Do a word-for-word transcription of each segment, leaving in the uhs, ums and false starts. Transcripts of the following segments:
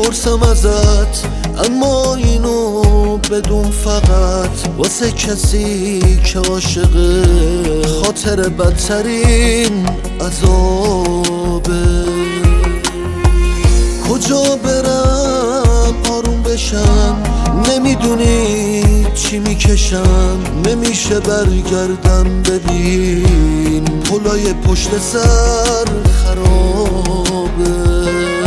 میپرسم ازت، اما اینو بدون فقط واسه کسی که عاشقه خاطر بدترین عذابه. کجا برم آروم بشم، نمیدونی چی میکشم، نمیشه برگردم ببین پلای پشت سر خرابه.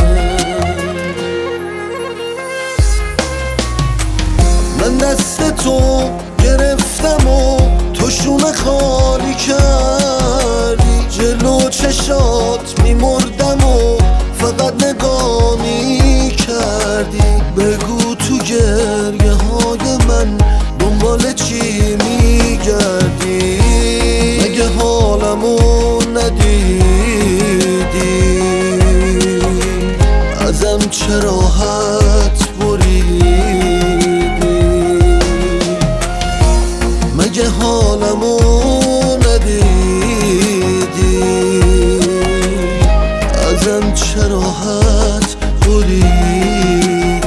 من دست تو گرفتم و تو شونه خالی کردی، جلو چشات میمردم و فقط نگاه میکردی. بگو تو گریه های من دنبال چی میگردی؟ مگه حالمو ندیدی؟ ازم چرا راحت بریدی؟ مگه حالمو ندیدی؟ ازم چرا راحت بریدی؟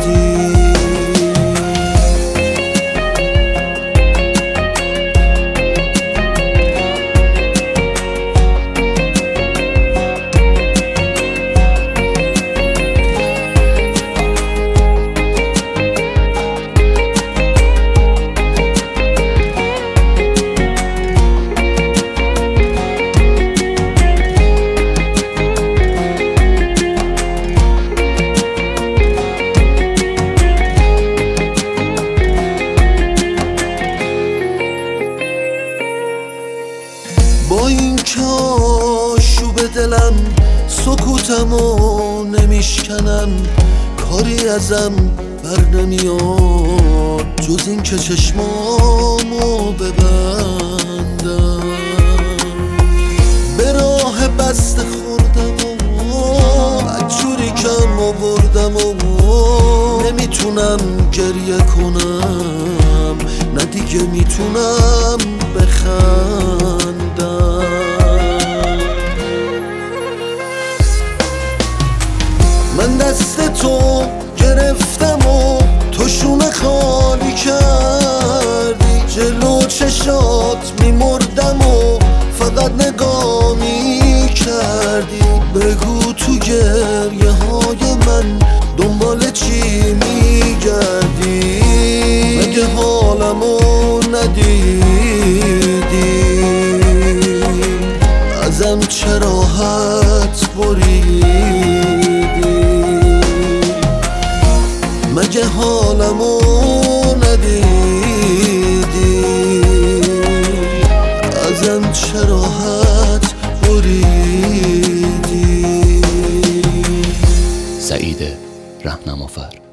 با این که آشوب دلم سکوتمو نمیشکنم، کاری ازم بر نمیاد جز این که چشمامو ببندم. به راه بسته خوردم و بدجوری کم آوردم و نمیتونم گریه کنم، نه دیگه میتونم بخندم. من دست تو گرفتم و تو شونه خالی کردی، جلو چشات میمردم و فقط نگاه میکردی. بگو تو گریه های من دنبال چی میگردی؟ مگه حالمو ندیدی؟ ازم چرا راحت بریدی؟ مگه حالمو ندیدی؟ ازم چرا راحت بریدی؟ سعید رهنمافر.